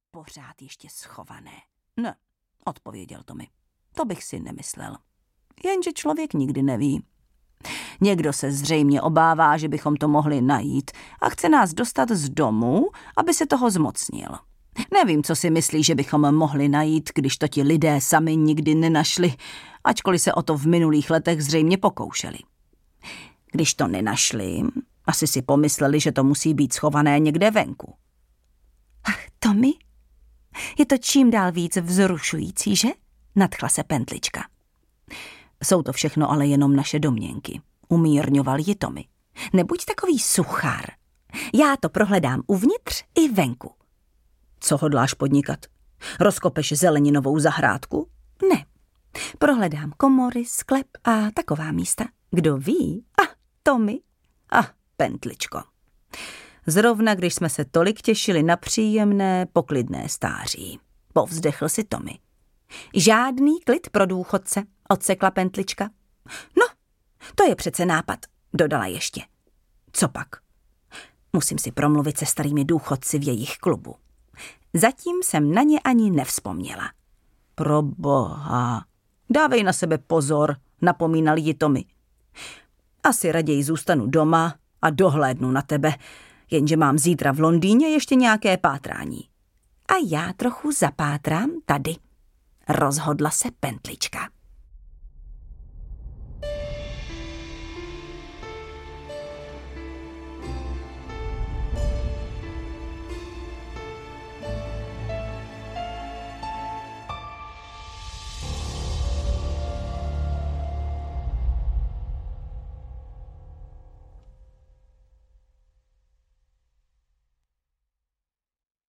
pořád ještě schované. Ne, odpověděl Tommy. To bych si nemyslel. Jenže člověk nikdy neví. Někdo se zřejmě obává, že bychom to mohli najít a chce nás dostat z domu, aby se toho zmocnil. Nevím, co si myslí, že bychom mohli najít, když to ti lidé sami nikdy nenašli, ačkoliv se o to v minulých letech zřejmě pokoušeli. Když to nenašli, asi si pomysleli, že to musí být schované někde venku. Ach, Tommy, je to čím dál víc vzrušující, že? Nadchla se Pentlička. Jsou to všechno ale jenom naše domněnky, umírňoval ji Tommy. Nebuď takový suchár. Já to prohledám uvnitř i venku. Co hodláš podnikat? Rozkopeš zeleninovou zahrádku? Ne. Prohledám komory, sklep a taková místa. Kdo ví? Tommy. Pentličko. Zrovna když jsme se tolik těšili na příjemné, poklidné stáří. Povzdechl si Tommy. Žádný klid pro důchodce, odsekla Pentlička. No, to je přece nápad, dodala ještě. Co pak? Musím si promluvit se starými důchodci v jejich klubu. Zatím jsem na ně ani nevzpomněla. Proboha, dávej na sebe pozor, napomínal ji Tommy. Asi raději zůstanu doma a dohlédnu na tebe, jenže mám zítra v Londýně ještě nějaké pátrání. A já trochu zapátrám tady, rozhodla se Pentlička.